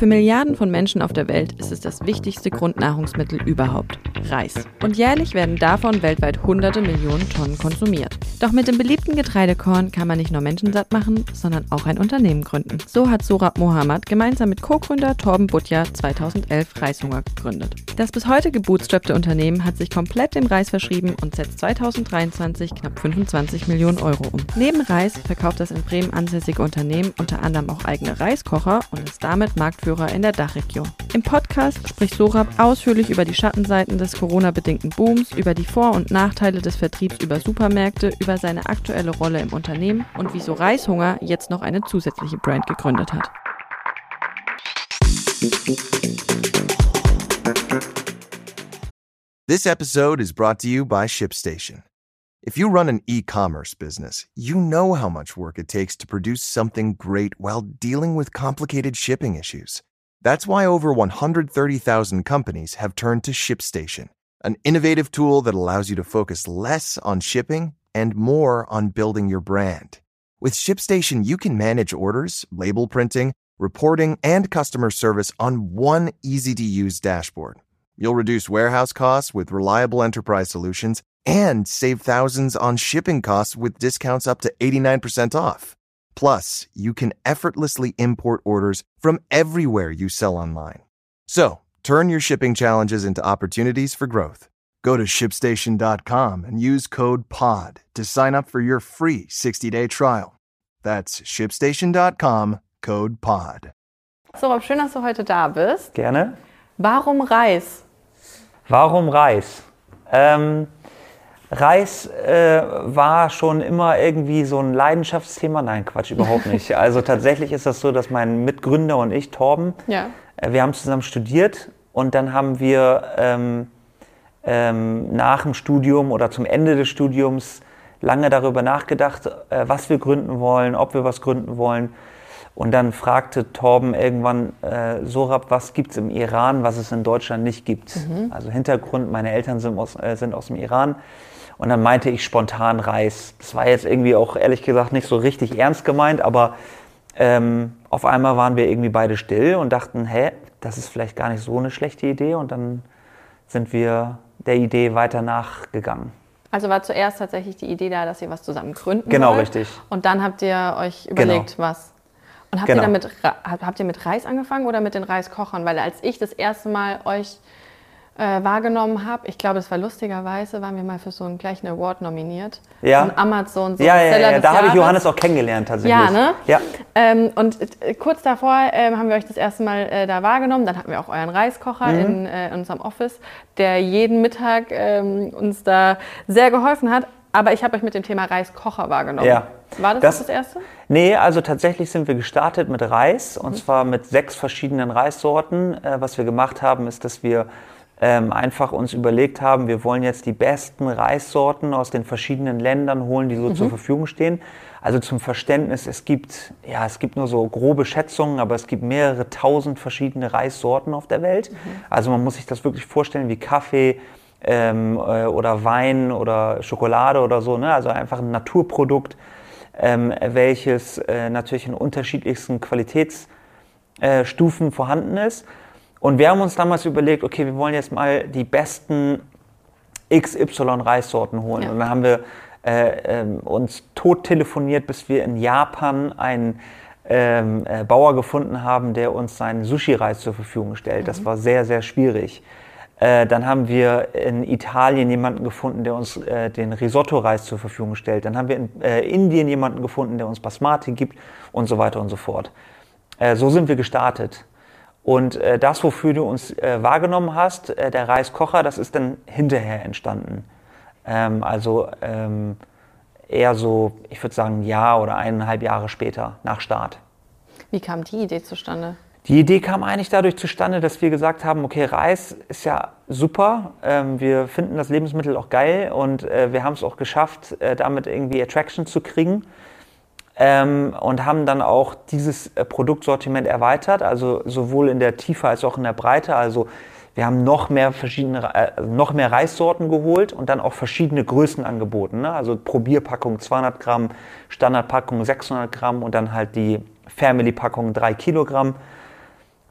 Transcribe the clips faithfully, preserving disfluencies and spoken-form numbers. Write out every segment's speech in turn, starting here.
Für Milliarden von Menschen auf der Welt ist es das wichtigste Grundnahrungsmittel überhaupt, Reis. Und jährlich werden davon weltweit hunderte Millionen Tonnen konsumiert. Doch mit dem beliebten Getreidekorn kann man nicht nur Menschen satt machen, sondern auch ein Unternehmen gründen. So hat Sohrab Mohammad gemeinsam mit Co-Gründer Torben Butja zweitausendelf Reishunger gegründet. Das bis heute gebootstrappte Unternehmen hat sich komplett dem Reis verschrieben und setzt zweitausenddreiundzwanzig knapp fünfundzwanzig Millionen Euro um. Neben Reis verkauft das in Bremen ansässige Unternehmen unter anderem auch eigene Reiskocher und ist damit Marktführer in der Dachregion. Im Podcast spricht Sohrab ausführlich über die Schattenseiten des Corona-bedingten Booms, über die Vor- und Nachteile des Vertriebs über Supermärkte, über seine aktuelle Rolle im Unternehmen und wieso Reishunger jetzt noch eine zusätzliche Brand gegründet hat. This episode is brought to you by ShipStation. If you run an e-commerce business, you know how much work it takes to produce something great while dealing with complicated shipping issues. That's why over one hundred thirty thousand companies have turned to ShipStation, an innovative tool that allows you to focus less on shipping and more on building your brand. With ShipStation, you can manage orders, label printing, reporting, and customer service on one easy-to-use dashboard. You'll reduce warehouse costs with reliable enterprise solutions and save thousands on shipping costs with discounts up to eighty-nine percent off. Plus, you can effortlessly import orders from everywhere you sell online. So, turn your shipping challenges into opportunities for growth. Go to ship station dot com and use code P O D to sign up for your free sixty-day trial. That's ship station dot com, code P O D. Sohrab, schön, dass du heute da bist. Gerne. Warum Reis? Warum Reis? Ähm, Reis äh, war schon immer irgendwie so ein Leidenschaftsthema. Nein, Quatsch, überhaupt nicht. Also tatsächlich ist das so, dass mein Mitgründer und ich, Torben, ja. äh, wir haben zusammen studiert und dann haben wir ähm, ähm, nach dem Studium oder zum Ende des Studiums lange darüber nachgedacht, äh, was wir gründen wollen, ob wir was gründen wollen. Und dann fragte Torben irgendwann, äh, Sohrab, was gibt es im Iran, was es in Deutschland nicht gibt? Mhm. Also Hintergrund, meine Eltern sind aus, äh, sind aus dem Iran. Und dann meinte ich spontan Reis. Das war jetzt irgendwie auch ehrlich gesagt nicht so richtig ernst gemeint, aber ähm, auf einmal waren wir irgendwie beide still und dachten, hä, das ist vielleicht gar nicht so eine schlechte Idee. Und dann sind wir der Idee weiter nachgegangen. Also war zuerst tatsächlich die Idee da, dass ihr was zusammen gründen Genau, wollt. richtig. Und dann habt ihr euch überlegt, genau. was... Und habt, genau. ihr damit, habt ihr mit Reis angefangen oder mit den Reiskochern? Weil als ich das erste Mal euch äh, wahrgenommen habe, ich glaube, es war lustigerweise, waren wir mal für so einen gleichen Award nominiert. Ja. So ein Amazon, so ja, ein ja, Seller ja, des da habe ich Jahres. Johannes auch kennengelernt tatsächlich. Ja, ne? Ja. Ähm, und äh, kurz davor äh, haben wir euch das erste Mal äh, da wahrgenommen. Dann hatten wir auch euren Reiskocher mhm. in, äh, in unserem Office, der jeden Mittag ähm, uns da sehr geholfen hat. Aber ich habe euch mit dem Thema Reiskocher wahrgenommen. Ja. War das das, das Erste? Nee, also tatsächlich sind wir gestartet mit Reis und mhm. zwar mit sechs verschiedenen Reissorten. Äh, was wir gemacht haben, ist, dass wir ähm, einfach uns überlegt haben, wir wollen jetzt die besten Reissorten aus den verschiedenen Ländern holen, die so mhm. zur Verfügung stehen. Also zum Verständnis, es gibt, ja, es gibt nur so grobe Schätzungen, aber es gibt mehrere tausend verschiedene Reissorten auf der Welt. Mhm. Also man muss sich das wirklich vorstellen wie Kaffee, ähm, äh, oder Wein oder Schokolade oder so, ne? Also einfach ein Naturprodukt. Ähm, welches äh, natürlich in unterschiedlichsten Qualitätsstufen äh, vorhanden ist. Und wir haben uns damals überlegt, okay, wir wollen jetzt mal die besten X Y-Reissorten holen. Ja. Und dann haben wir äh, äh, uns tot telefoniert, bis wir in Japan einen ähm, äh, Bauer gefunden haben, der uns seinen Sushi-Reis zur Verfügung stellt. Mhm. Das war sehr, sehr schwierig. Äh, dann haben wir in Italien jemanden gefunden, der uns äh, den Risotto-Reis zur Verfügung stellt. Dann haben wir in äh, Indien jemanden gefunden, der uns Basmati gibt und so weiter und so fort. Äh, so sind wir gestartet. Und äh, das, wofür du uns äh, wahrgenommen hast, äh, der Reiskocher, das ist dann hinterher entstanden. Ähm, also ähm, eher so, ich würde sagen, ein Jahr oder eineinhalb Jahre später nach Start. Wie kam die Idee zustande? Die Idee kam eigentlich dadurch zustande, dass wir gesagt haben, okay, Reis ist ja super, ähm, wir finden das Lebensmittel auch geil und äh, wir haben es auch geschafft, äh, damit irgendwie Attraction zu kriegen ähm, und haben dann auch dieses äh, Produktsortiment erweitert, also sowohl in der Tiefe als auch in der Breite. Also wir haben noch mehr verschiedene, äh, noch mehr Reissorten geholt und dann auch verschiedene Größen angeboten, ne? Also Probierpackung zweihundert Gramm, Standardpackung sechshundert Gramm und dann halt die Family-Packung drei Kilogramm.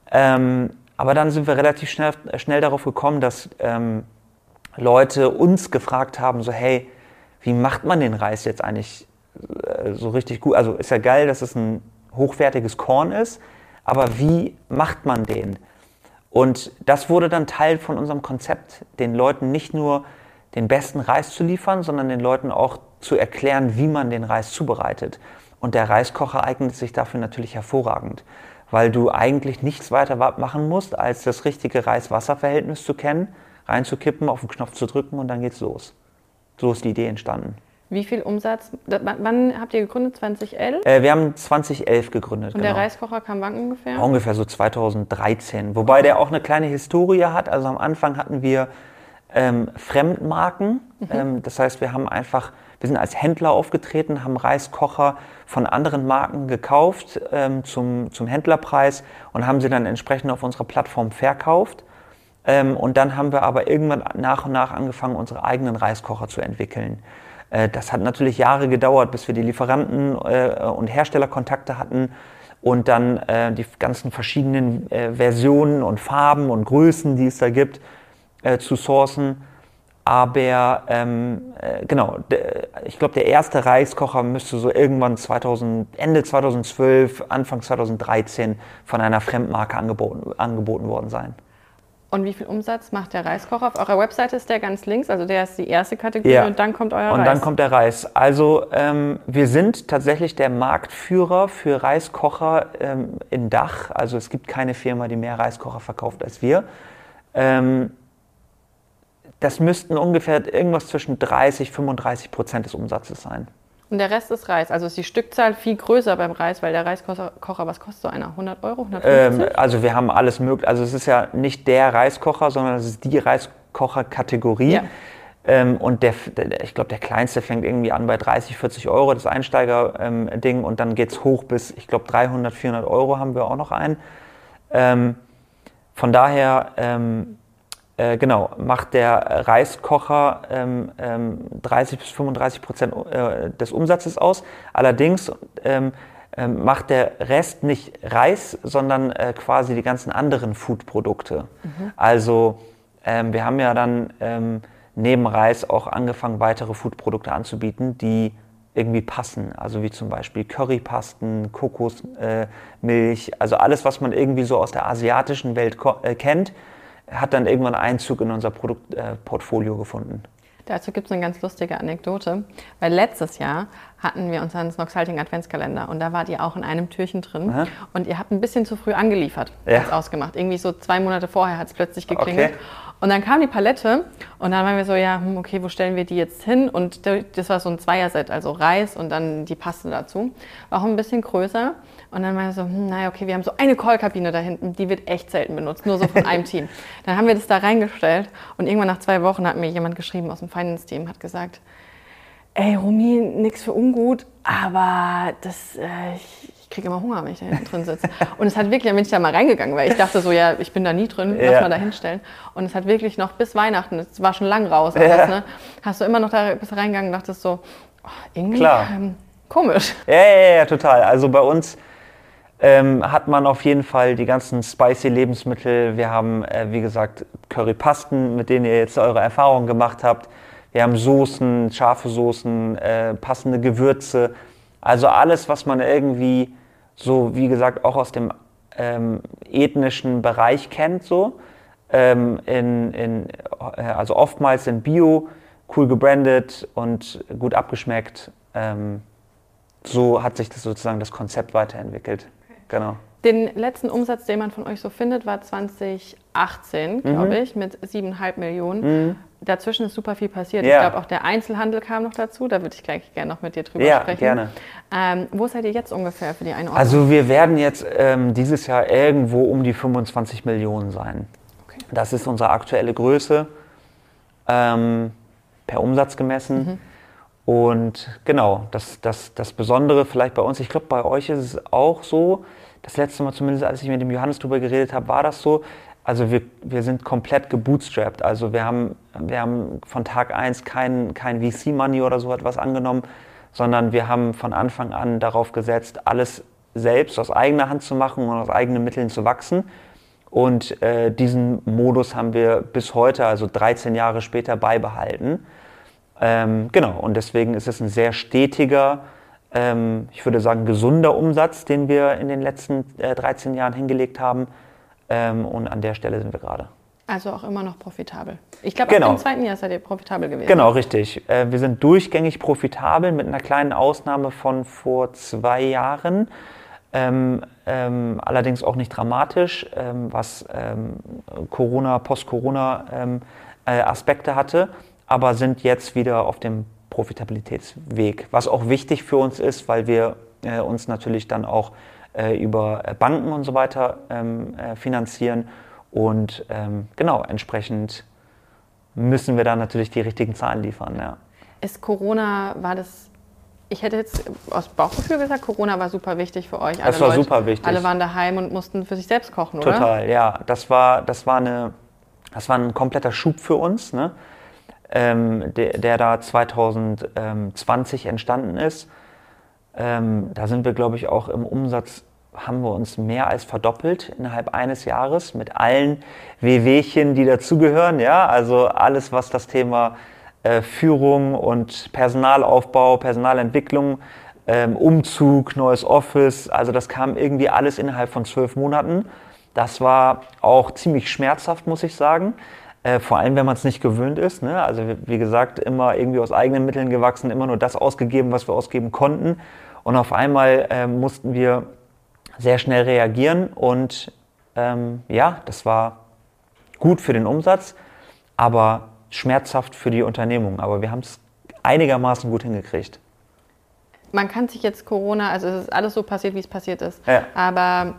Ähm, aber dann sind wir relativ schnell, schnell darauf gekommen, dass ähm, Leute uns gefragt haben, so hey, wie macht man den Reis jetzt eigentlich äh, so richtig gut? Also ist ja geil, dass es ein hochwertiges Korn ist, aber wie macht man den? Und das wurde dann Teil von unserem Konzept, den Leuten nicht nur den besten Reis zu liefern, sondern den Leuten auch zu erklären, wie man den Reis zubereitet. Und der Reiskocher eignet sich dafür natürlich hervorragend, weil du eigentlich nichts weiter machen musst, als das richtige Reis-Wasser-Verhältnis zu kennen, reinzukippen, auf den Knopf zu drücken und dann geht's los. So ist die Idee entstanden. Wie viel Umsatz, wann habt ihr gegründet, zwanzig elf? Äh, wir haben zwanzig elf gegründet. Und genau. Der Reiskocher kam wann ungefähr? Ungefähr so zweitausenddreizehn. Wobei okay. der auch eine kleine Historie hat. Also am Anfang hatten wir ähm, Fremdmarken. Mhm. Ähm, das heißt, wir haben einfach, wir sind als Händler aufgetreten, haben Reiskocher von anderen Marken gekauft ähm, zum, zum Händlerpreis und haben sie dann entsprechend auf unserer Plattform verkauft. Ähm, und dann haben wir aber irgendwann nach und nach angefangen, unsere eigenen Reiskocher zu entwickeln. Das hat natürlich Jahre gedauert, bis wir die Lieferanten äh, und Herstellerkontakte hatten und dann äh, die ganzen verschiedenen äh, Versionen und Farben und Größen, die es da gibt, äh, zu sourcen. Aber ähm, äh, genau, de, ich glaube, der erste Reiskocher müsste so irgendwann zweitausend, Ende zweitausendzwölf, Anfang zweitausenddreizehn von einer Fremdmarke angeboten, angeboten worden sein. Und wie viel Umsatz macht der Reiskocher? Auf eurer Webseite ist der ganz links, also der ist die erste Kategorie ja. und dann kommt euer und Reis. Und dann kommt der Reis. Also ähm, wir sind tatsächlich der Marktführer für Reiskocher ähm, in Dach. Also es gibt keine Firma, die mehr Reiskocher verkauft als wir. Ähm, das müssten ungefähr irgendwas zwischen dreißig, fünfunddreißig Prozent des Umsatzes sein. Und der Rest ist Reis. Also ist die Stückzahl viel größer beim Reis, weil der Reiskocher, was kostet so einer? hundert Euro, hundertfünfzig? Ähm, also wir haben alles möglich. Also es ist ja nicht der Reiskocher, sondern es ist die Reiskocher-Kategorie. Ja. Ähm, und der, der, ich glaube, der kleinste fängt irgendwie an bei dreißig, vierzig Euro, das Einsteiger-Ding. Ähm, und dann geht es hoch bis, ich glaube, dreihundert, vierhundert Euro haben wir auch noch einen. Ähm, von daher... Ähm, Äh, genau, macht der Reiskocher ähm, ähm, dreißig bis fünfunddreißig Prozent äh, des Umsatzes aus. Allerdings ähm, ähm, macht der Rest nicht Reis, sondern äh, quasi die ganzen anderen Food-Produkte. Mhm. Also ähm, wir haben ja dann ähm, neben Reis auch angefangen, weitere Food-Produkte anzubieten, die irgendwie passen. Also wie zum Beispiel Currypasten, Kokosmilch, äh, also alles, was man irgendwie so aus der asiatischen Welt äh, kennt, hat dann irgendwann Einzug in unser Produktportfolio äh, gefunden. Dazu gibt es eine ganz lustige Anekdote, weil letztes Jahr hatten wir unseren Snoxhalting Adventskalender und da wart ihr auch in einem Türchen drin. Aha. Und ihr habt ein bisschen zu früh angeliefert, ja. als ausgemacht. Irgendwie so zwei Monate vorher hat es plötzlich geklingelt. Okay. Und dann kam die Palette und dann waren wir so, ja, okay, wo stellen wir die jetzt hin? Und das war so ein Zweierset, also Reis und dann die Paste dazu. War auch ein bisschen größer. Und dann waren wir so, hm, naja, okay, wir haben so eine Callkabine da hinten, die wird echt selten benutzt, nur so von einem Team. Dann haben wir das da reingestellt und irgendwann nach zwei Wochen hat mir jemand geschrieben aus dem Finance-Team, hat gesagt, ey, Romy, nix für ungut, aber das, äh, ich, ich kriege immer Hunger, wenn ich da hinten drin sitze. Und es hat wirklich, dann bin ich da mal reingegangen, weil ich dachte so, ja, ich bin da nie drin, lass ja. mal da hinstellen. Und es hat wirklich noch bis Weihnachten, es war schon lang raus, ja. alles, ne, hast du immer noch da bis reingegangen und dachtest so, oh, irgendwie ähm, komisch. Ja, ja, ja, total. Also bei uns ähm, hat man auf jeden Fall die ganzen spicy Lebensmittel. Wir haben, äh, wie gesagt, Currypasten, mit denen ihr jetzt eure Erfahrungen gemacht habt. Wir haben Soßen, scharfe Soßen, äh, passende Gewürze. Also alles, was man irgendwie so, wie gesagt, auch aus dem ähm, ethnischen Bereich kennt. So. Ähm, in, in, also oftmals in Bio, cool gebrandet und gut abgeschmeckt. Ähm, so hat sich das sozusagen das Konzept weiterentwickelt. Okay. Genau. Den letzten Umsatz, den man von euch so findet, war zwanzig achtzehn, glaube mhm. ich, mit siebeneinhalb Millionen. Mhm. Dazwischen ist super viel passiert. Ja. Ich glaube, auch der Einzelhandel kam noch dazu. Da würde ich gleich gerne noch mit dir drüber ja, sprechen. Gerne. Ähm, wo seid ihr jetzt ungefähr für die Einordnung? Also wir werden jetzt ähm, dieses Jahr irgendwo um die fünfundzwanzig Millionen sein. Okay. Das ist unsere aktuelle Größe, ähm, per Umsatz gemessen. Mhm. Und genau, das, das, das Besondere vielleicht bei uns, ich glaube, bei euch ist es auch so, das letzte Mal zumindest, als ich mit dem Johannes drüber geredet habe, war das so. Also wir, wir sind komplett gebootstrapped. Also wir haben, wir haben von Tag eins kein, kein V C-Money oder so etwas angenommen, sondern wir haben von Anfang an darauf gesetzt, alles selbst aus eigener Hand zu machen und aus eigenen Mitteln zu wachsen. Und äh, diesen Modus haben wir bis heute, also dreizehn Jahre später, beibehalten. Ähm, genau, und deswegen ist es ein sehr stetiger, ähm, ich würde sagen gesunder Umsatz, den wir in den letzten äh, dreizehn Jahren hingelegt haben. Ähm, und an der Stelle sind wir gerade. Also auch immer noch profitabel. Ich glaube, genau. ab dem zweiten Jahr seid ihr profitabel gewesen. Genau, richtig. Äh, wir sind durchgängig profitabel, mit einer kleinen Ausnahme von vor zwei Jahren. Ähm, ähm, allerdings auch nicht dramatisch, ähm, was ähm, Corona, Post-Corona ähm, äh, Aspekte hatte, aber sind jetzt wieder auf dem Profitabilitätsweg, was auch wichtig für uns ist, weil wir äh, uns natürlich dann auch äh, über Banken und so weiter ähm, äh, finanzieren und ähm, genau, entsprechend müssen wir da natürlich die richtigen Zahlen liefern. Ja. Ist Corona, war das... Ich hätte jetzt aus Bauchgefühl gesagt, Corona war super wichtig für euch. Das war Leute, super wichtig. Alle waren daheim und mussten für sich selbst kochen, oder? Total, ja. Das war, das war, eine, das war ein kompletter Schub für uns, ne? ähm, der, der da zwanzig zwanzig entstanden ist. Ähm, da sind wir, glaube ich, auch im Umsatz, haben wir uns mehr als verdoppelt innerhalb eines Jahres mit allen Wehwehchen, die dazugehören. Ja? Also alles, was das Thema Führung und Personalaufbau, Personalentwicklung, ähm, Umzug, neues Office, also das kam irgendwie alles innerhalb von zwölf Monaten. Das war auch ziemlich schmerzhaft, muss ich sagen, äh, vor allem wenn man es nicht gewöhnt ist. Ne? Also wie gesagt, immer irgendwie aus eigenen Mitteln gewachsen, immer nur das ausgegeben, was wir ausgeben konnten. Und auf einmal äh, mussten wir sehr schnell reagieren und ähm, ja, das war gut für den Umsatz, aber schmerzhaft für die Unternehmung, aber wir haben es einigermaßen gut hingekriegt. Man kann sich jetzt Corona, also es ist alles so passiert, wie es passiert ist, ja. aber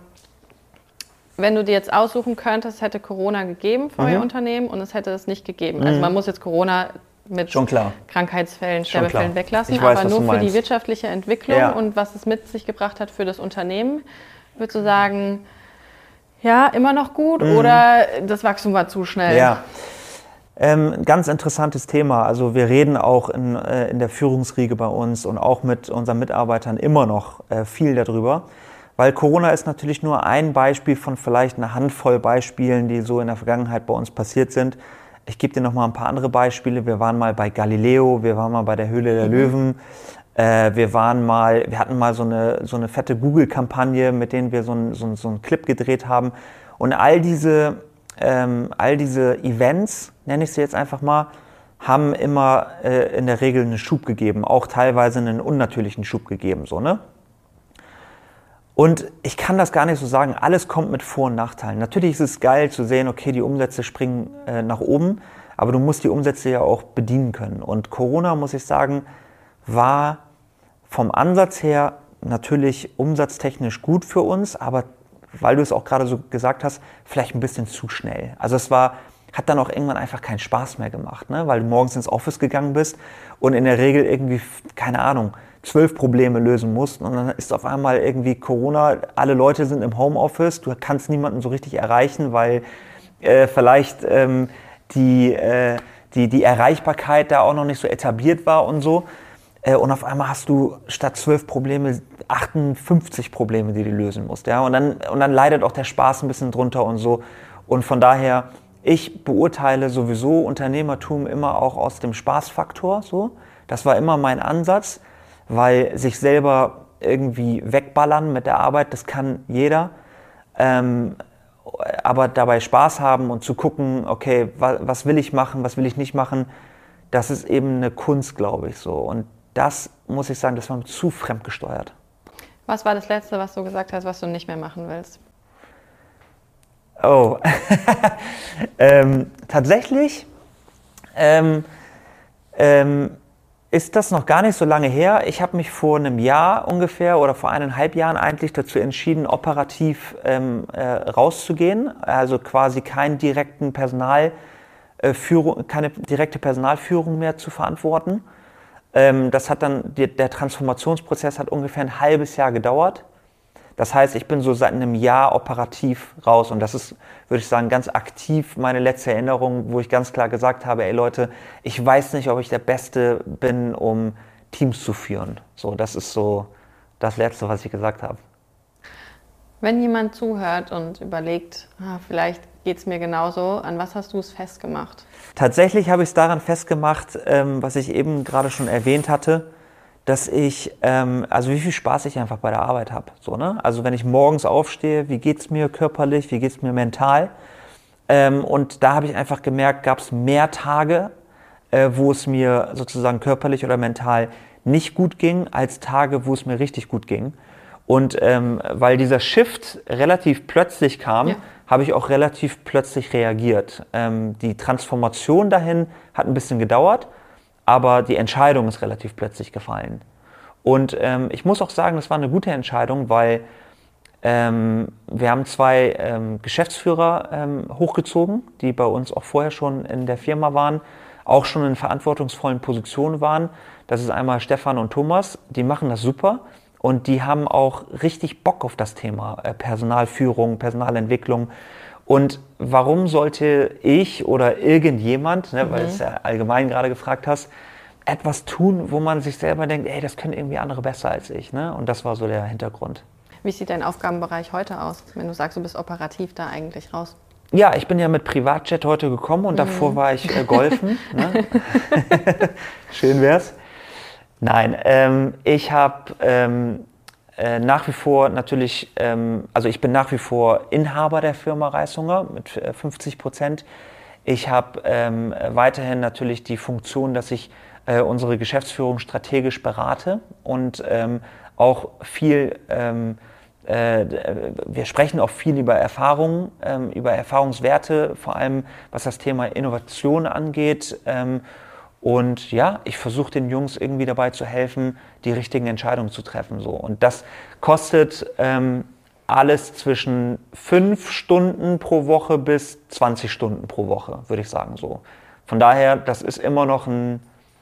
wenn du dir jetzt aussuchen könntest, hätte Corona gegeben für mhm. euer Unternehmen und es hätte es nicht gegeben. Mhm. Also man muss jetzt Corona mit Schon klar. Krankheitsfällen, Sterbefällen weglassen, ich weiß, aber nur für meinst. die wirtschaftliche Entwicklung ja. und was es mit sich gebracht hat für das Unternehmen, würdest du sagen, ja, immer noch gut mhm. oder das Wachstum war zu schnell? Ja. Ähm, ganz interessantes Thema. Also wir reden auch in, äh, in der Führungsriege bei uns und auch mit unseren Mitarbeitern immer noch äh, viel darüber, weil Corona ist natürlich nur ein Beispiel von vielleicht einer Handvoll Beispielen, die so in der Vergangenheit bei uns passiert sind. Ich gebe dir noch mal ein paar andere Beispiele. Wir waren mal bei Galileo, wir waren mal bei der Höhle der mhm. Löwen, äh, wir waren mal, wir hatten mal so eine, so eine fette Google-Kampagne, mit denen wir so, ein, so, ein, so einen Clip gedreht haben. Und all diese Ähm, all diese Events, nenne ich sie jetzt einfach mal, haben immer äh, in der Regel einen Schub gegeben, auch teilweise einen unnatürlichen Schub gegeben. So, ne? Und ich kann das gar nicht so sagen, alles kommt mit Vor- und Nachteilen. Natürlich ist es geil zu sehen, okay, die Umsätze springen äh, nach oben, aber du musst die Umsätze ja auch bedienen können. Und Corona, muss ich sagen, war vom Ansatz her natürlich umsatztechnisch gut für uns, aber weil du es auch gerade so gesagt hast, vielleicht ein bisschen zu schnell. Also es war, hat dann auch irgendwann einfach keinen Spaß mehr gemacht, ne? Weil du morgens ins Office gegangen bist und in der Regel irgendwie, keine Ahnung, zwölf Probleme lösen musst und dann ist auf einmal irgendwie Corona, alle Leute sind im Homeoffice, du kannst niemanden so richtig erreichen, weil äh, vielleicht ähm, die, äh, die, die Erreichbarkeit da auch noch nicht so etabliert war und so. Und auf einmal hast du statt zwölf Probleme achtundfünfzig Probleme, die du lösen musst. Ja? Und dann, und dann leidet auch der Spaß ein bisschen drunter und so. Und von daher, ich beurteile sowieso Unternehmertum immer auch aus dem Spaßfaktor. So. Das war immer mein Ansatz, weil sich selber irgendwie wegballern mit der Arbeit, das kann jeder. Ähm, aber dabei Spaß haben und zu gucken, okay, was, was will ich machen, was will ich nicht machen, das ist eben eine Kunst, glaube ich, so. Und das, muss ich sagen, das war mir zu fremdgesteuert. Was war das Letzte, was du gesagt hast, was du nicht mehr machen willst? Oh, ähm, tatsächlich ähm, ähm, ist das noch gar nicht so lange her. Ich habe mich vor einem Jahr ungefähr oder vor eineinhalb Jahren eigentlich dazu entschieden, operativ ähm, äh, rauszugehen. Also quasi keinen direkten Personalführung, keine direkte Personalführung mehr zu verantworten. Das hat dann, der Transformationsprozess hat ungefähr ein halbes Jahr gedauert. Das heißt, ich bin so seit einem Jahr operativ raus und das ist, würde ich sagen, ganz aktiv meine letzte Erinnerung, wo ich ganz klar gesagt habe, ey Leute, ich weiß nicht, ob ich der Beste bin, um Teams zu führen. So, das ist so das Letzte, was ich gesagt habe. Wenn jemand zuhört und überlegt, ah, vielleicht geht es mir genauso, an was hast du es festgemacht? Tatsächlich habe ich es daran festgemacht, ähm, was ich eben gerade schon erwähnt hatte, dass ich, ähm, also wie viel Spaß ich einfach bei der Arbeit habe. So, ne? Also wenn ich morgens aufstehe, wie geht es mir körperlich, wie geht es mir mental? Ähm, und da habe ich einfach gemerkt, gab es mehr Tage, äh, wo es mir sozusagen körperlich oder mental nicht gut ging, als Tage, wo es mir richtig gut ging. Und ähm, weil dieser Shift relativ plötzlich kam, ja. habe ich auch relativ plötzlich reagiert. Ähm, die Transformation dahin hat ein bisschen gedauert, aber die Entscheidung ist relativ plötzlich gefallen. Und ähm, ich muss auch sagen, das war eine gute Entscheidung, weil ähm, wir haben zwei ähm, Geschäftsführer ähm, hochgezogen, die bei uns auch vorher schon in der Firma waren, auch schon in verantwortungsvollen Positionen waren. Das ist einmal Stefan und Thomas, die machen das super und die haben auch richtig Bock auf das Thema äh, Personalführung, Personalentwicklung. Und warum sollte ich oder irgendjemand, ne, mhm. weil du es ja allgemein gerade gefragt hast, etwas tun, wo man sich selber denkt, ey, das können irgendwie andere besser als ich. Ne? Und das war so der Hintergrund. Wie sieht dein Aufgabenbereich heute aus, wenn du sagst, du bist operativ da eigentlich raus? Ja, ich bin ja mit Privatjet heute gekommen und mhm. davor war ich äh, golfen. Ne? Schön wär's. Nein, ähm, ich habe ähm, äh, nach wie vor natürlich, ähm, also ich bin nach wie vor Inhaber der Firma Reishunger mit äh, fünfzig Prozent. Ich habe ähm, weiterhin natürlich die Funktion, dass ich äh, unsere Geschäftsführung strategisch berate und ähm, auch viel, ähm, äh, wir sprechen auch viel über Erfahrungen, ähm, über Erfahrungswerte, vor allem was das Thema Innovation angeht. Ähm, und ja, ich versuche den Jungs irgendwie dabei zu helfen, die richtigen Entscheidungen zu treffen. So. Und das kostet ähm, alles zwischen fünf Stunden pro Woche bis zwanzig Stunden pro Woche, würde ich sagen. So. Von daher, das ist immer noch ein,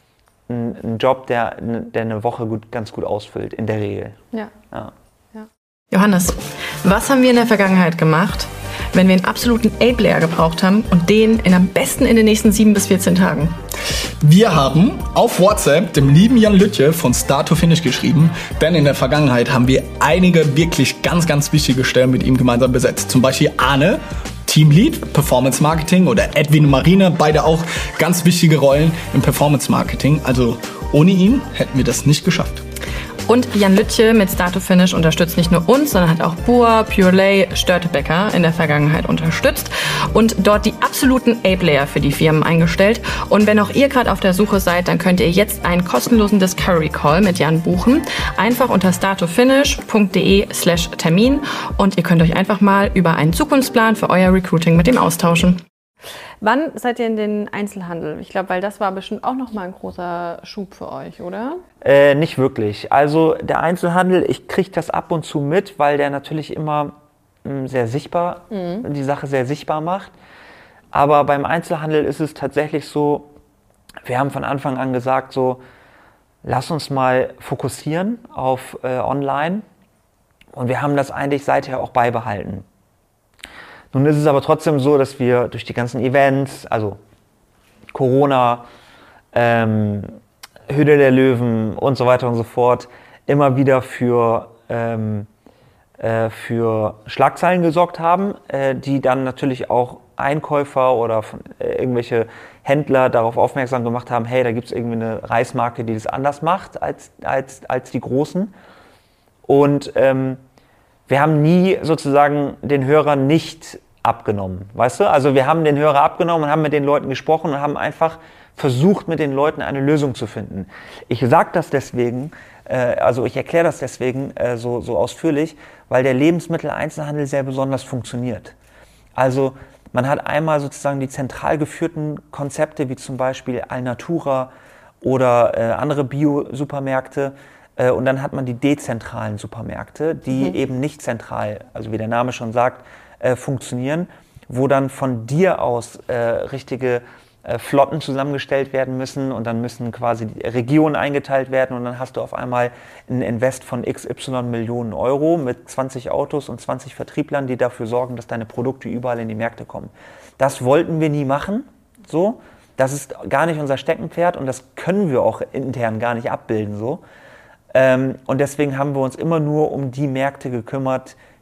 ein, ein Job, der, der eine Woche gut, ganz gut ausfüllt, in der Regel. Ja. Ja. Ja. Johannes, was haben wir in der Vergangenheit gemacht, wenn wir einen absoluten A-Player gebraucht haben und den in am besten in den nächsten sieben bis vierzehn Tagen? Wir haben auf WhatsApp dem lieben Jan Lüttje von Start to Finish geschrieben, denn in der Vergangenheit haben wir einige wirklich ganz, ganz wichtige Stellen mit ihm gemeinsam besetzt. Zum Beispiel Arne, Teamlead, Performance Marketing, oder Edwin und Marina, beide auch ganz wichtige Rollen im Performance Marketing. Also ohne ihn hätten wir das nicht geschafft. Und Jan Lüttje mit Start to Finish unterstützt nicht nur uns, sondern hat auch Bua, Purelay, Störtebecker in der Vergangenheit unterstützt und dort die absoluten A-Player für die Firmen eingestellt. Und wenn auch ihr gerade auf der Suche seid, dann könnt ihr jetzt einen kostenlosen Discovery Call mit Jan buchen. Einfach unter starttofinish.de slash Termin und ihr könnt euch einfach mal über einen Zukunftsplan für euer Recruiting mit ihm austauschen. Wann seid ihr in den Einzelhandel? Ich glaube, weil das war bestimmt auch nochmal ein großer Schub für euch, oder? Äh, nicht wirklich. Also der Einzelhandel, ich kriege das ab und zu mit, weil der natürlich immer mh, sehr sichtbar, mhm. die Sache sehr sichtbar macht. Aber beim Einzelhandel ist es tatsächlich so, wir haben von Anfang an gesagt, so, lass uns mal fokussieren auf äh, online. Und wir haben das eigentlich seither auch beibehalten. Nun ist es aber trotzdem so, dass wir durch die ganzen Events, also Corona, ähm, Höhle der Löwen und so weiter und so fort, immer wieder für, ähm, äh, für Schlagzeilen gesorgt haben, äh, die dann natürlich auch Einkäufer oder von, äh, irgendwelche Händler darauf aufmerksam gemacht haben, hey, da gibt es irgendwie eine Reismarke, die das anders macht als, als, als die Großen. Und ähm, wir haben nie sozusagen den Hörer nicht abgenommen, weißt du? Also wir haben den Hörer abgenommen und haben mit den Leuten gesprochen und haben einfach versucht, mit den Leuten eine Lösung zu finden. Ich sage das deswegen, äh, also ich erkläre das deswegen äh, so, so ausführlich, weil der Lebensmitteleinzelhandel sehr besonders funktioniert. Also man hat einmal sozusagen die zentral geführten Konzepte, wie zum Beispiel Alnatura oder äh, andere Bio-Supermärkte, und dann hat man die dezentralen Supermärkte, die mhm. eben nicht zentral, also wie der Name schon sagt, äh, funktionieren, wo dann von dir aus äh, richtige äh, Flotten zusammengestellt werden müssen und dann müssen quasi die Regionen eingeteilt werden und dann hast du auf einmal ein Invest von x y Millionen Euro mit zwanzig Autos und zwanzig Vertrieblern, die dafür sorgen, dass deine Produkte überall in die Märkte kommen. Das wollten wir nie machen, so. Das ist gar nicht unser Steckenpferd und das können wir auch intern gar nicht abbilden, so. Ähm, und deswegen haben wir uns immer nur um die Märkte gekümmert,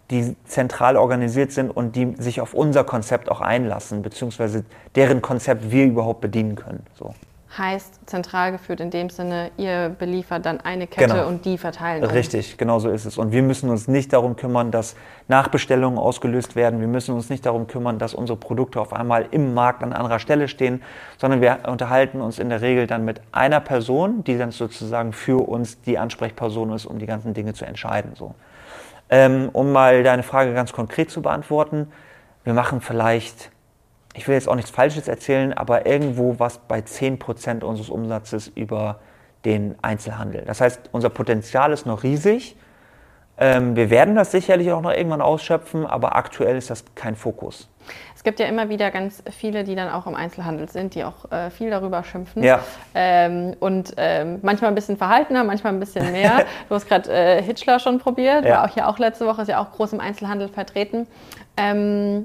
die zentral organisiert sind und die sich auf unser Konzept auch einlassen, beziehungsweise deren Konzept wir überhaupt bedienen können. So. Heißt zentral geführt in dem Sinne, ihr beliefert dann eine Kette Genau. und die verteilen dann. Richtig, genau so ist es. Und wir müssen uns nicht darum kümmern, dass Nachbestellungen ausgelöst werden. Wir müssen uns nicht darum kümmern, dass unsere Produkte auf einmal im Markt an anderer Stelle stehen, sondern wir unterhalten uns in der Regel dann mit einer Person, die dann sozusagen für uns die Ansprechperson ist, um die ganzen Dinge zu entscheiden. So. Ähm, um mal deine Frage ganz konkret zu beantworten, wir machen vielleicht... Ich will jetzt auch nichts Falsches erzählen, aber irgendwo was bei zehn Prozent unseres Umsatzes über den Einzelhandel. Das heißt, unser Potenzial ist noch riesig. Ähm, wir werden das sicherlich auch noch irgendwann ausschöpfen, aber aktuell ist das kein Fokus. Es gibt ja immer wieder ganz viele, die dann auch im Einzelhandel sind, die auch äh, viel darüber schimpfen. Ja. Ähm, und ähm, manchmal ein bisschen verhaltener, manchmal ein bisschen mehr. Du hast gerade äh, Hitchler schon probiert, Ja. war auch hier auch letzte Woche, ist ja auch groß im Einzelhandel vertreten. Ähm,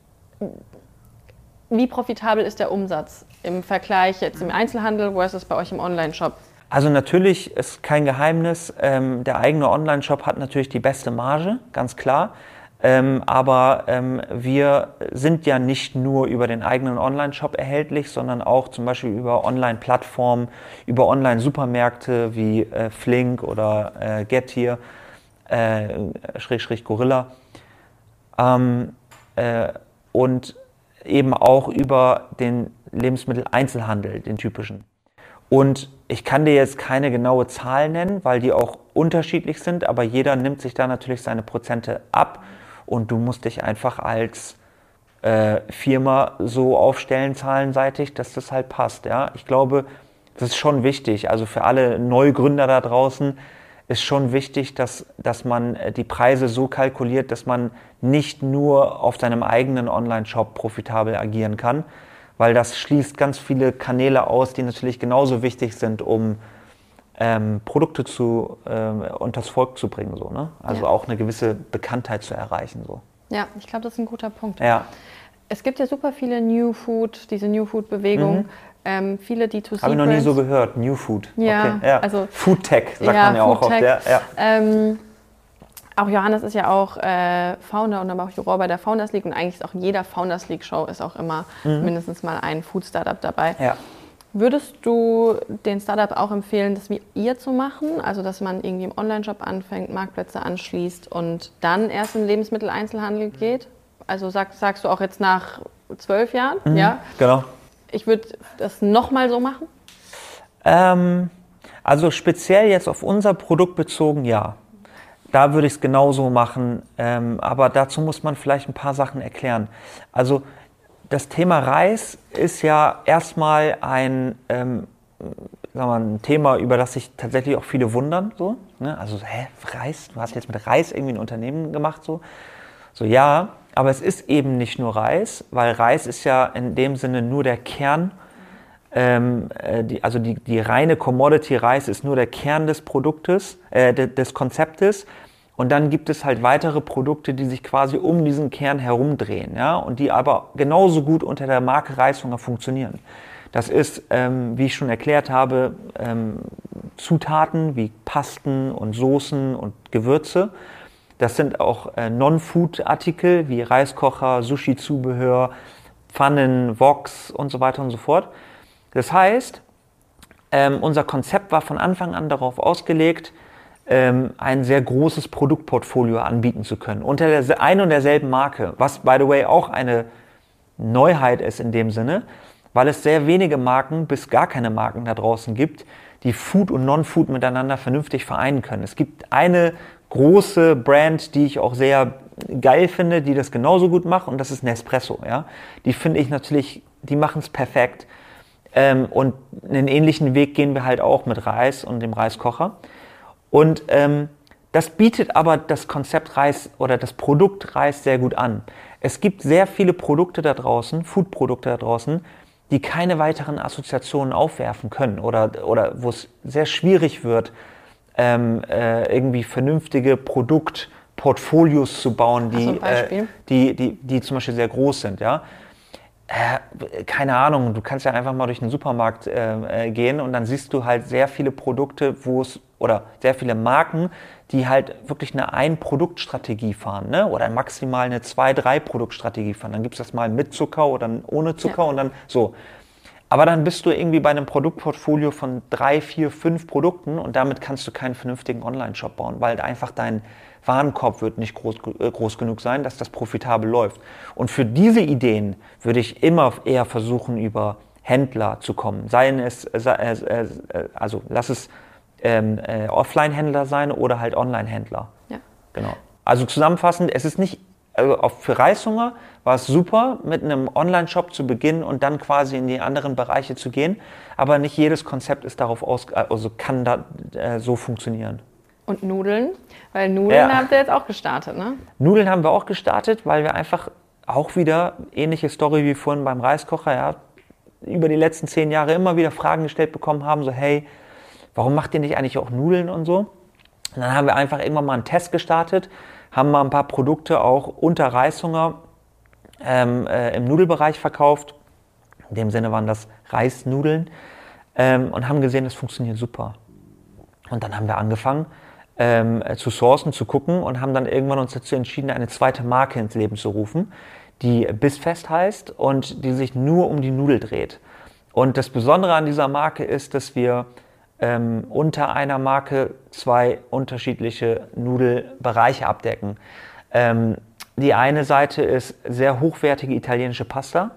Wie profitabel ist der Umsatz im Vergleich jetzt im Einzelhandel versus bei euch im Online-Shop? Also natürlich ist kein Geheimnis, ähm, der eigene Online-Shop hat natürlich die beste Marge, ganz klar. Ähm, aber ähm, wir sind ja nicht nur über den eigenen Online-Shop erhältlich, sondern auch zum Beispiel über Online-Plattformen, über Online-Supermärkte wie äh, Flink oder äh, Getir, äh, Schrägstrich Gorilla. Ähm, äh, und eben auch über den Lebensmitteleinzelhandel, den typischen. Und ich kann dir jetzt keine genaue Zahl nennen, weil die auch unterschiedlich sind, aber jeder nimmt sich da natürlich seine Prozente ab und du musst dich einfach als äh, Firma so aufstellen, zahlenseitig, dass das halt passt. Ja? Ich glaube, das ist schon wichtig, also für alle Neugründer da draußen, ist schon wichtig, dass, dass man die Preise so kalkuliert, dass man nicht nur auf seinem eigenen Online-Shop profitabel agieren kann, weil das schließt ganz viele Kanäle aus, die natürlich genauso wichtig sind, um ähm, Produkte zu, ähm, unters Volk zu bringen. So, ne? Also ja. auch eine gewisse Bekanntheit zu erreichen. So. Ja, ich glaube, das ist ein guter Punkt. Ja. Es gibt ja super viele New Food, diese New Food-Bewegung. Mhm. Ähm, viele D zwei C Habe ich noch nie so gehört, New Food. Ja, okay. ja. also Food Tech sagt ja, man ja auch Food oft. Tech. Ja, ja. Ähm, auch Johannes ist ja auch äh, Founder und aber auch Juror bei der Founders League und eigentlich ist auch in jeder Founders League Show ist auch immer mhm. mindestens mal ein Food Startup dabei. Ja. Würdest du den Startup auch empfehlen, das wie ihr zu machen? Also, dass man irgendwie im Online-Shop anfängt, Marktplätze anschließt und dann erst in den Lebensmitteleinzelhandel geht? Also sag, sagst du auch jetzt nach zwölf Jahren? Mhm, ja. Genau. Ich würde das nochmal so machen? Ähm, also speziell jetzt auf unser Produkt bezogen, ja. Da würde ich es genauso machen, ähm, aber dazu muss man vielleicht ein paar Sachen erklären. Also das Thema Reis ist ja erstmal ein, ähm, sagen wir mal, ein Thema, über das sich tatsächlich auch viele wundern. So, ne? Also, hä, Reis? Du hast jetzt mit Reis irgendwie ein Unternehmen gemacht? So, so ja. Aber es ist eben nicht nur Reis, weil Reis ist ja in dem Sinne nur der Kern, ähm, die, also die, die reine Commodity Reis ist nur der Kern des Produktes, äh, de, des Konzeptes. Und dann gibt es halt weitere Produkte, die sich quasi um diesen Kern herumdrehen, ja, und die aber genauso gut unter der Marke Reishunger funktionieren. Das ist, ähm, wie ich schon erklärt habe, ähm, Zutaten wie Pasten und Soßen und Gewürze. Das sind auch äh, Non-Food-Artikel wie Reiskocher, Sushi-Zubehör, Pfannen, Woks und so weiter und so fort. Das heißt, ähm, unser Konzept war von Anfang an darauf ausgelegt, ähm, ein sehr großes Produktportfolio anbieten zu können. Unter der ein und derselben Marke, was, by the way, auch eine Neuheit ist in dem Sinne, weil es sehr wenige Marken bis gar keine Marken da draußen gibt, die Food und Non-Food miteinander vernünftig vereinen können. Es gibt eine große Brand, die ich auch sehr geil finde, die das genauso gut macht, und das ist Nespresso. Ja? Die finde ich natürlich, die machen es perfekt. Ähm, und einen ähnlichen Weg gehen wir halt auch mit Reis und dem Reiskocher. Und ähm, das bietet aber das Konzept Reis oder das Produkt Reis sehr gut an. Es gibt sehr viele Produkte da draußen, Foodprodukte da draußen, die keine weiteren Assoziationen aufwerfen können oder, oder wo es sehr schwierig wird, ähm, äh, irgendwie vernünftige Produktportfolios zu bauen, die, Hast du ein Beispiel? äh, die, die, die zum Beispiel sehr groß sind. Ja? Äh, keine Ahnung, du kannst ja einfach mal durch den Supermarkt äh, äh, gehen und dann siehst du halt sehr viele Produkte, wo es, oder sehr viele Marken, die halt wirklich eine Ein-Produkt-Strategie fahren, ne? Oder maximal eine Zwei-, Drei-Produkt-Strategie fahren. Dann gibt es das mal mit Zucker oder ohne Zucker, ja, und dann so. Aber dann bist du irgendwie bei einem Produktportfolio von drei, vier, fünf Produkten und damit kannst du keinen vernünftigen Online-Shop bauen, weil einfach dein Warenkorb wird nicht groß, äh, groß genug sein, dass das profitabel läuft. Und für diese Ideen würde ich immer eher versuchen, über Händler zu kommen. Seien es, äh, äh, äh, also lass es ähm, äh, Offline-Händler sein oder halt Online-Händler. Ja. Genau. Also zusammenfassend, es ist nicht, also auch für Reishunger war es super, mit einem Online-Shop zu beginnen und dann quasi in die anderen Bereiche zu gehen. Aber nicht jedes Konzept ist darauf aus, also kann da äh, so funktionieren. Und Nudeln? Weil Nudeln ja. habt ihr jetzt auch gestartet, ne? Nudeln haben wir auch gestartet, weil wir einfach auch wieder, ähnliche Story wie vorhin beim Reiskocher, ja, über die letzten zehn Jahre immer wieder Fragen gestellt bekommen haben, so hey, warum macht ihr nicht eigentlich auch Nudeln und so? Und dann haben wir einfach irgendwann mal einen Test gestartet, haben mal ein paar Produkte auch unter Reishunger ähm, äh, im Nudelbereich verkauft. In dem Sinne waren das Reisnudeln ähm, und haben gesehen, das funktioniert super. Und dann haben wir angefangen ähm, zu sourcen, zu gucken und haben dann irgendwann uns dazu entschieden, eine zweite Marke ins Leben zu rufen, die Bissfest heißt und die sich nur um die Nudel dreht. Und das Besondere an dieser Marke ist, dass wir ähm, unter einer Marke zwei unterschiedliche Nudelbereiche abdecken. Ähm, die eine Seite ist sehr hochwertige italienische Pasta,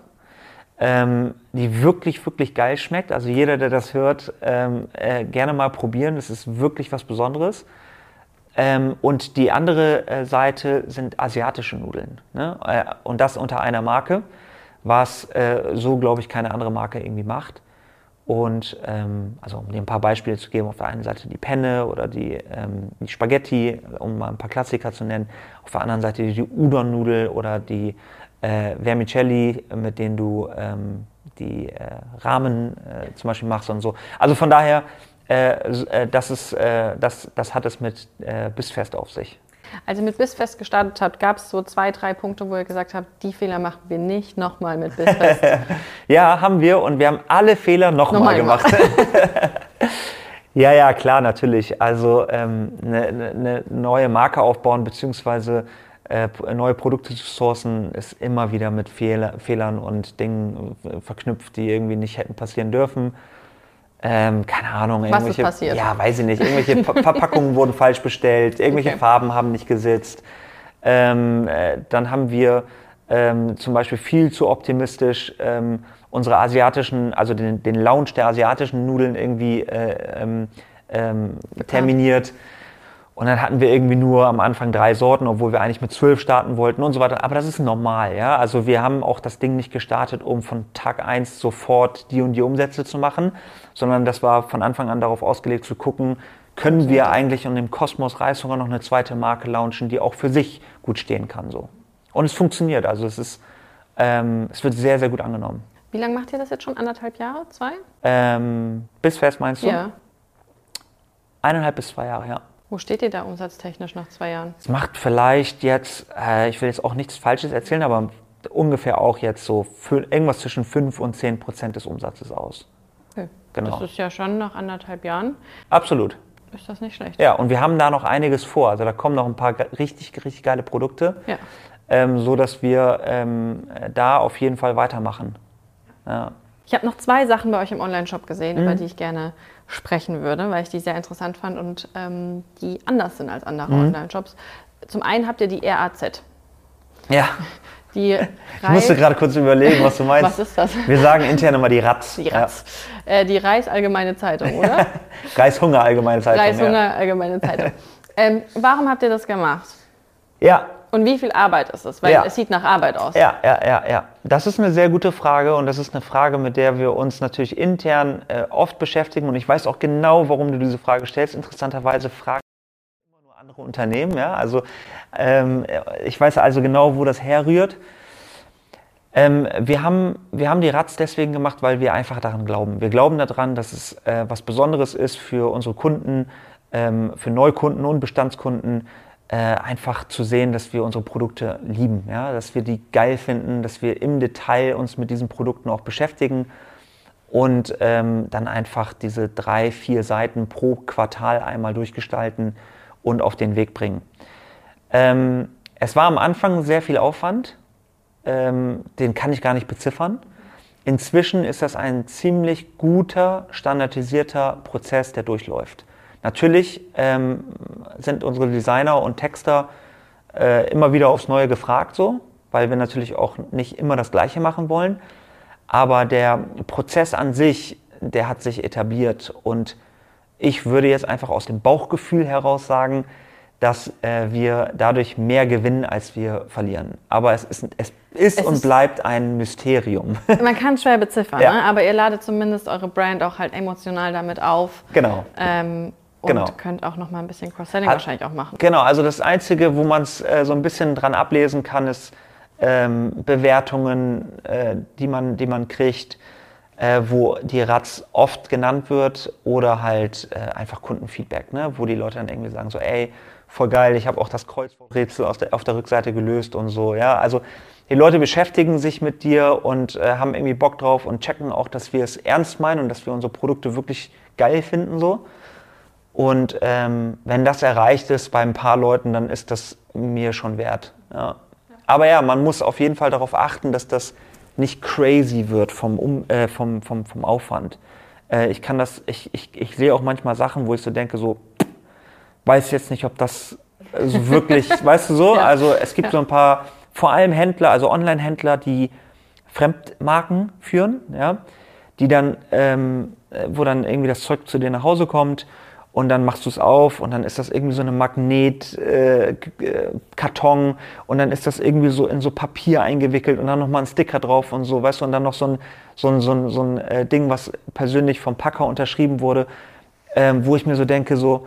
ähm, die wirklich, wirklich geil schmeckt. Also jeder, der das hört, ähm, äh, gerne mal probieren. Das ist wirklich was Besonderes. Ähm, und die andere äh, Seite sind asiatische Nudeln, ne? Äh, und das unter einer Marke, was äh, so, glaube ich, keine andere Marke irgendwie macht. Und ähm, also um dir ein paar Beispiele zu geben, auf der einen Seite die Penne oder die, ähm, die Spaghetti, um mal ein paar Klassiker zu nennen. Auf der anderen Seite die Udon-Nudel oder die äh, Vermicelli, mit denen du ähm, die äh, Ramen äh, zum Beispiel machst und so. Also von daher, äh, das, ist, äh, das, das hat es mit äh, Bissfest auf sich. Als ihr mit Bissfest gestartet habt, gab es so zwei, drei Punkte, wo ihr gesagt habt, die Fehler machen wir nicht nochmal mit Bissfest. Ja, haben wir und wir haben alle Fehler nochmal gemacht. Ja, ja, klar, natürlich. Also ähm, eine, eine neue Marke aufbauen beziehungsweise äh, neue Produkte zu sourcen ist immer wieder mit Fehler, Fehlern und Dingen verknüpft, die irgendwie nicht hätten passieren dürfen. Ähm, keine Ahnung, was ist passiert? Ja, weiß ich nicht. Irgendwelche Verpackungen wurden falsch bestellt, irgendwelche okay. Farben haben nicht gesitzt. Ähm, äh, dann haben wir ähm, zum Beispiel viel zu optimistisch ähm, unsere asiatischen, also den, den Launch der asiatischen Nudeln irgendwie äh, ähm, ähm, terminiert. Und dann hatten wir irgendwie nur am Anfang drei Sorten, obwohl wir eigentlich mit zwölf starten wollten und so weiter. Aber das ist normal, ja. Also wir haben auch das Ding nicht gestartet, um von Tag eins sofort die und die Umsätze zu machen, sondern das war von Anfang an darauf ausgelegt zu gucken, können wir eigentlich in dem Kosmos Reishunger noch eine zweite Marke launchen, die auch für sich gut stehen kann, so. Und es funktioniert, also es ist, ähm, es wird sehr, sehr gut angenommen. Wie lange macht ihr das jetzt schon? Anderthalb Jahre? Zwei? Ähm, Bissfest meinst du? Ja. Eineinhalb bis zwei Jahre, ja. Wo steht ihr da umsatztechnisch nach zwei Jahren? Es macht vielleicht jetzt, äh, ich will jetzt auch nichts Falsches erzählen, aber ungefähr auch jetzt so für, irgendwas zwischen fünf und zehn Prozent des Umsatzes aus. Okay. Genau. Das ist ja schon nach anderthalb Jahren. Absolut. Ist das nicht schlecht? Ja, und wir haben da noch einiges vor. Also da kommen noch ein paar richtig, richtig geile Produkte, ja. ähm, so dass wir ähm, da auf jeden Fall weitermachen. Ja. Ich habe noch zwei Sachen bei euch im Onlineshop gesehen, Mhm. über die ich gerne sprechen würde, weil ich die sehr interessant fand und ähm, die anders sind als andere Mhm. Onlineshops. Zum einen habt ihr die R A Z. Ja. Die ich musste gerade kurz überlegen, was du meinst. Was ist das? Wir sagen intern immer die Ratz. Die Ratz. Ja. Äh, die Reis Allgemeine Zeitung, oder? Reishunger Allgemeine Zeitung. Reishunger ja. Allgemeine Zeitung. ähm, warum habt ihr das gemacht? Ja. Und wie viel Arbeit ist es? Weil ja. es sieht nach Arbeit aus. Ja, ja, ja, ja. Das ist eine sehr gute Frage und das ist eine Frage, mit der wir uns natürlich intern äh, oft beschäftigen und ich weiß auch genau, warum du diese Frage stellst. Interessanterweise fragen immer nur andere Unternehmen. Ja? Also ähm, ich weiß also genau, wo das herrührt. Ähm, wir haben, wir haben die Ratz deswegen gemacht, weil wir einfach daran glauben. Wir glauben daran, dass es äh, was Besonderes ist für unsere Kunden, ähm, für Neukunden und Bestandskunden, äh, einfach zu sehen, dass wir unsere Produkte lieben, ja? Dass wir die geil finden, dass wir im Detail uns mit diesen Produkten auch beschäftigen und ähm, dann einfach diese drei, vier Seiten pro Quartal einmal durchgestalten und auf den Weg bringen. Ähm, es war am Anfang sehr viel Aufwand, ähm, den kann ich gar nicht beziffern. Inzwischen ist das ein ziemlich guter, standardisierter Prozess, der durchläuft. Natürlich ähm, sind unsere Designer und Texter äh, immer wieder aufs Neue gefragt, so, weil wir natürlich auch nicht immer das Gleiche machen wollen. Aber der Prozess an sich, der hat sich etabliert und ich würde jetzt einfach aus dem Bauchgefühl heraus sagen, dass äh, wir dadurch mehr gewinnen, als wir verlieren. Aber es ist, es ist es und ist bleibt ein Mysterium. Man kann es schwer beziffern, ja. ne? Aber ihr ladet zumindest eure Brand auch halt emotional damit auf. Genau. Ähm, und genau. könnt auch nochmal ein bisschen Cross-Selling Hat, wahrscheinlich auch machen. Genau, also das Einzige, wo man es äh, so ein bisschen dran ablesen kann, ist ähm, Bewertungen, äh, die man, die man kriegt, äh, wo die Ratz oft genannt wird oder halt äh, einfach Kundenfeedback, ne? Wo die Leute dann irgendwie sagen so, ey, voll geil, ich habe auch das Kreuzworträtsel auf der, auf der Rückseite gelöst und so, ja, also die Leute beschäftigen sich mit dir und äh, haben irgendwie Bock drauf und checken auch, dass wir es ernst meinen und dass wir unsere Produkte wirklich geil finden, so. Und ähm, wenn das erreicht ist bei ein paar Leuten, dann ist das mir schon wert, ja. Aber ja, man muss auf jeden Fall darauf achten, dass das nicht crazy wird vom, um, äh, vom, vom, vom Aufwand. Äh, ich kann das, ich, ich, ich sehe auch manchmal Sachen, wo ich so denke, so, weiß jetzt nicht, ob das so wirklich, weißt du so, ja. Also es gibt ja. so ein paar, vor allem Händler, also Online-Händler, die Fremdmarken führen, ja, die dann, ähm, wo dann irgendwie das Zeug zu dir nach Hause kommt und dann machst du es auf und dann ist das irgendwie so eine Magnet-Karton äh, und dann ist das irgendwie so in so Papier eingewickelt und dann nochmal ein Sticker drauf und so, weißt du, und dann noch so ein, so ein, so ein, so ein äh, Ding, was persönlich vom Packer unterschrieben wurde, ähm, wo ich mir so denke, so,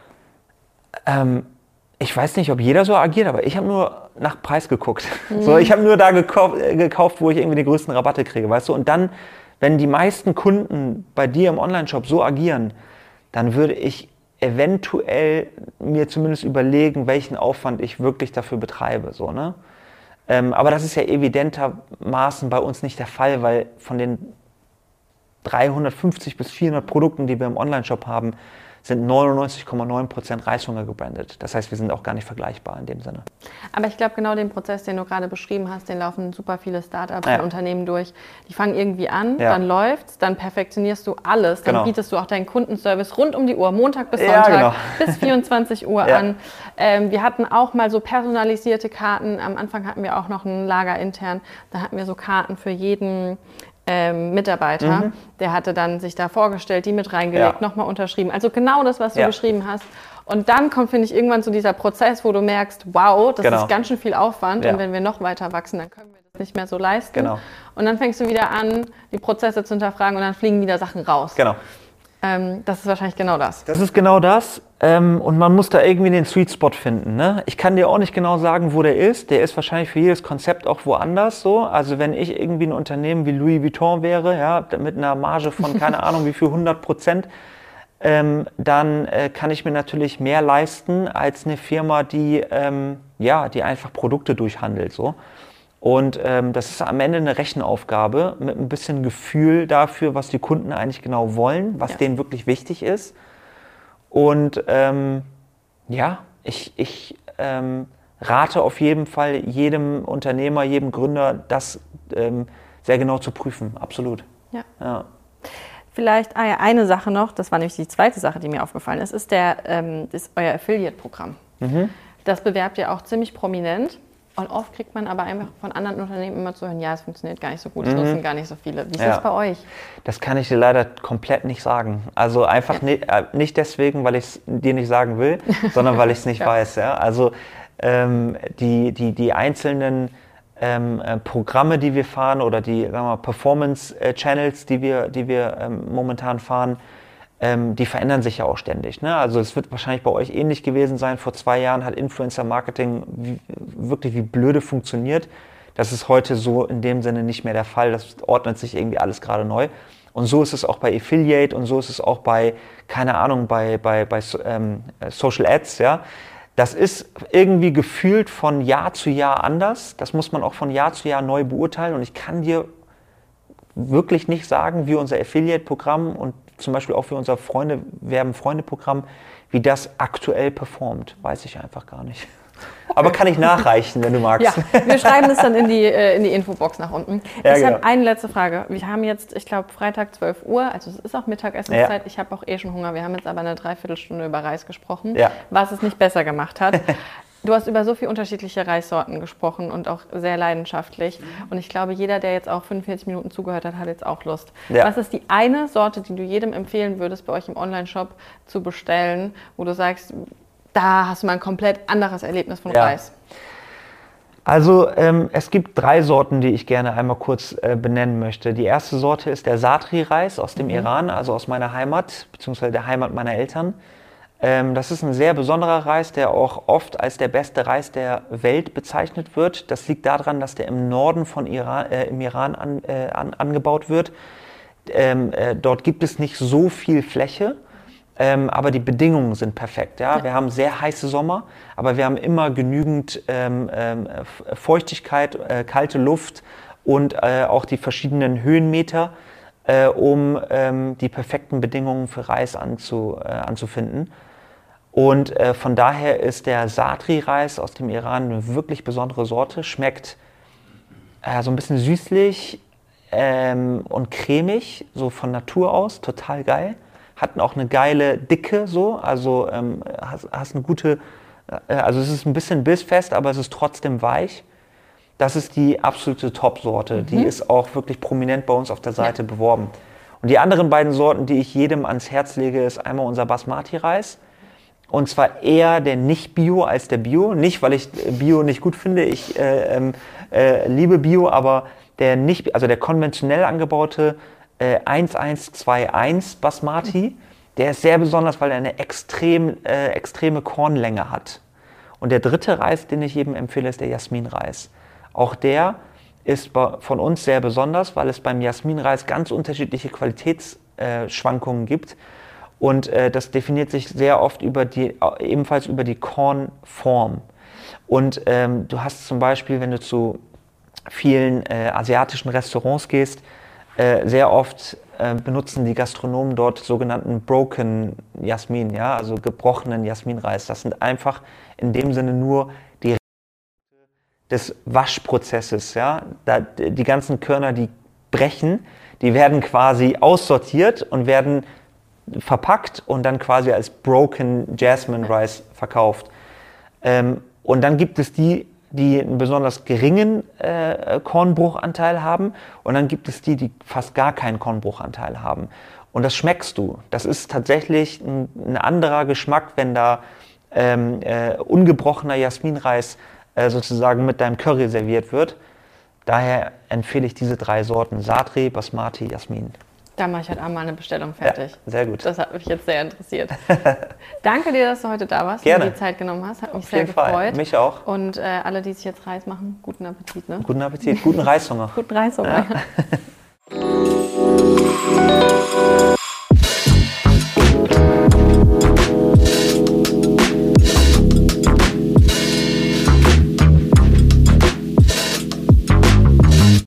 ähm, ich weiß nicht, ob jeder so agiert, aber ich habe nur nach Preis geguckt. Mhm. So, ich habe nur da gekauft, äh, gekauft, wo ich irgendwie die größten Rabatte kriege, weißt du, und dann, wenn die meisten Kunden bei dir im Onlineshop so agieren, dann würde ich eventuell mir zumindest überlegen, welchen Aufwand ich wirklich dafür betreibe. So, ne? Ähm, aber das ist ja evidentermaßen bei uns nicht der Fall, weil von den dreihundertfünfzig bis vierhundert Produkten, die wir im Onlineshop haben, sind neunundneunzig Komma neun Prozent Reishunger gebrandet. Das heißt, wir sind auch gar nicht vergleichbar in dem Sinne. Aber ich glaube, genau den Prozess, den du gerade beschrieben hast, den laufen super viele Startups ja. und Unternehmen durch. Die fangen irgendwie an, ja. dann läuft's, dann perfektionierst du alles, dann genau. bietest du auch deinen Kundenservice rund um die Uhr, Montag bis ja, Sonntag, genau. bis vierundzwanzig Uhr ja. an. Ähm, wir hatten auch mal so personalisierte Karten. Am Anfang hatten wir auch noch ein Lager intern. Da hatten wir so Karten für jeden Ähm, Mitarbeiter, mhm. der hatte dann sich da vorgestellt, die mit reingelegt, ja. nochmal unterschrieben. Also genau das, was du ja. beschrieben hast. Und dann kommt, finde ich, irgendwann so dieser Prozess, wo du merkst, wow, das genau. ist ganz schön viel Aufwand. Ja. Und wenn wir noch weiter wachsen, dann können wir das nicht mehr so leisten. Genau. Und dann fängst du wieder an, die Prozesse zu hinterfragen und dann fliegen wieder Sachen raus. Genau. Ähm, das ist wahrscheinlich genau das. Das ist genau das. Ähm, und man muss da irgendwie den Sweet Spot finden. Ne? Ich kann dir auch nicht genau sagen, wo der ist. Der ist wahrscheinlich für jedes Konzept auch woanders so. Also wenn ich irgendwie ein Unternehmen wie Louis Vuitton wäre, ja, mit einer Marge von keine Ahnung wie viel hundert Prozent, ähm, dann äh, kann ich mir natürlich mehr leisten als eine Firma, die, ähm, ja, die einfach Produkte durchhandelt. So. Und ähm, das ist am Ende eine Rechenaufgabe mit ein bisschen Gefühl dafür, was die Kunden eigentlich genau wollen, was ja. denen wirklich wichtig ist. Und ähm, ja, ich, ich ähm, rate auf jeden Fall jedem Unternehmer, jedem Gründer, das ähm, sehr genau zu prüfen. Absolut. Ja. ja. Vielleicht ah ja, eine Sache noch, das war nämlich die zweite Sache, die mir aufgefallen ist, ist, der, ähm, ist euer Affiliate-Programm. Mhm. Das bewerbt ihr auch ziemlich prominent. Und oft kriegt man aber einfach von anderen Unternehmen immer zu hören, ja, es funktioniert gar nicht so gut, es mhm. nutzen gar nicht so viele. Wie ist ja. das bei euch? Das kann ich dir leider komplett nicht sagen. Also einfach ja. nicht, äh, nicht deswegen, weil ich es dir nicht sagen will, sondern weil ich es nicht ja. weiß. Ja? Also ähm, die, die, die einzelnen ähm, äh, Programme, die wir fahren oder die sagen wir mal, Performance-Channels, die wir, die wir ähm, momentan fahren, Ähm, die verändern sich ja auch ständig. Ne? Also es wird wahrscheinlich bei euch ähnlich gewesen sein. Vor zwei Jahren hat Influencer-Marketing wie, wirklich wie blöde funktioniert. Das ist heute so in dem Sinne nicht mehr der Fall. Das ordnet sich irgendwie alles gerade neu. Und so ist es auch bei Affiliate und so ist es auch bei, keine Ahnung, bei, bei, bei ähm, Social Ads. Ja? Das ist irgendwie gefühlt von Jahr zu Jahr anders. Das muss man auch von Jahr zu Jahr neu beurteilen. Und ich kann dir wirklich nicht sagen, wie unser Affiliate-Programm und zum Beispiel auch wie unser Freunde-Werben-Freunde-Programm, wie das aktuell performt. Weiß ich einfach gar nicht. Aber kann ich nachreichen, wenn du magst. Ja, wir schreiben es dann in die, äh, in die Infobox nach unten. Ja, ich genau. habe eine letzte Frage. Wir haben jetzt, ich glaube, Freitag zwölf Uhr, also es ist auch Mittagessenszeit. Ja. Ich habe auch eh schon Hunger. Wir haben jetzt aber eine Dreiviertelstunde über Reis gesprochen, Ja. was es nicht besser gemacht hat. Du hast über so viele unterschiedliche Reissorten gesprochen und auch sehr leidenschaftlich. Und ich glaube, jeder, der jetzt auch fünfundvierzig Minuten zugehört hat, hat jetzt auch Lust. Ja. Was ist die eine Sorte, die du jedem empfehlen würdest, bei euch im Onlineshop zu bestellen, wo du sagst, da hast du mal ein komplett anderes Erlebnis von Ja. Reis? Also ähm, es gibt drei Sorten, die ich gerne einmal kurz äh, benennen möchte. Die erste Sorte ist der Satri-Reis aus dem mhm. Iran, also aus meiner Heimat, beziehungsweise der Heimat meiner Eltern. Ähm, das ist ein sehr besonderer Reis, der auch oft als der beste Reis der Welt bezeichnet wird. Das liegt daran, dass der im Norden von Iran, äh, im Iran an, äh, an, angebaut wird. Ähm, äh, dort gibt es nicht so viel Fläche. Ähm, aber die Bedingungen sind perfekt. Ja? Ja. Wir haben sehr heiße Sommer, aber wir haben immer genügend ähm, ähm, Feuchtigkeit, äh, kalte Luft und äh, auch die verschiedenen Höhenmeter, äh, um ähm, die perfekten Bedingungen für Reis anzu, äh, anzufinden. Und äh, von daher ist der Satri-Reis aus dem Iran eine wirklich besondere Sorte. Schmeckt äh, so ein bisschen süßlich ähm, und cremig, so von Natur aus, total geil. Hatten auch eine geile Dicke, so, also ähm, hast, hast eine gute, äh, also es ist ein bisschen bissfest, aber es ist trotzdem weich. Das ist die absolute Top-Sorte, mhm. die ist auch wirklich prominent bei uns auf der Seite ja. beworben. Und die anderen beiden Sorten, die ich jedem ans Herz lege, ist einmal unser Basmati-Reis. Und zwar eher der Nicht-Bio als der Bio. Nicht, weil ich Bio nicht gut finde, ich äh, äh, liebe Bio, aber der nicht, also der konventionell angebaute eins eins zwei eins Basmati, der ist sehr besonders, weil er eine extrem, äh, extreme Kornlänge hat. Und der dritte Reis, den ich jedem empfehle, ist der Jasminreis. Auch der ist von uns sehr besonders, weil es beim Jasminreis ganz unterschiedliche Qualitätsschwankungen äh, gibt. Und äh, das definiert sich sehr oft über die, ebenfalls über die Kornform. Und ähm, du hast zum Beispiel, wenn du zu vielen äh, asiatischen Restaurants gehst, Äh, sehr oft äh, benutzen die Gastronomen dort sogenannten Broken Jasmin, ja, also gebrochenen Jasminreis. Das sind einfach in dem Sinne nur die des Waschprozesses, ja. Da, die ganzen Körner, die brechen, die werden quasi aussortiert und werden verpackt und dann quasi als Broken Jasmine Rice verkauft. Ähm, und dann gibt es die, die einen besonders geringen äh, Kornbruchanteil haben und dann gibt es die, die fast gar keinen Kornbruchanteil haben. Und das schmeckst du. Das ist tatsächlich ein, ein anderer Geschmack, wenn da ähm, äh, ungebrochener Jasminreis äh, sozusagen mit deinem Curry serviert wird. Daher empfehle ich diese drei Sorten: Satri, Basmati, Jasmin. Da mache ich heute Abend mal eine Bestellung fertig. Ja, sehr gut. Das hat mich jetzt sehr interessiert. Danke dir, dass du heute da warst Gerne. und die Zeit genommen hast. Hat mich Auf sehr jeden Fall. gefreut. Mich auch. Und äh, alle, die sich jetzt Reis machen, guten Appetit. Ne? Guten Appetit, guten Reishunger. Guten Reishunger. Ja.